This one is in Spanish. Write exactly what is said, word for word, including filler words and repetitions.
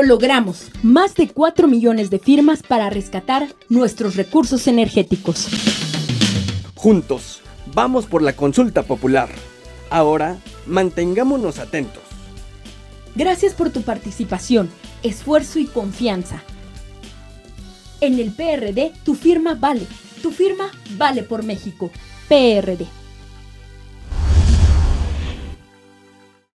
Lo logramos. Más de cuatro millones de firmas para rescatar nuestros recursos energéticos. Juntos, vamos por la consulta popular. Ahora, mantengámonos atentos. Gracias por tu participación, esfuerzo y confianza. En el P R D, tu firma vale. Tu firma vale por México. P R D.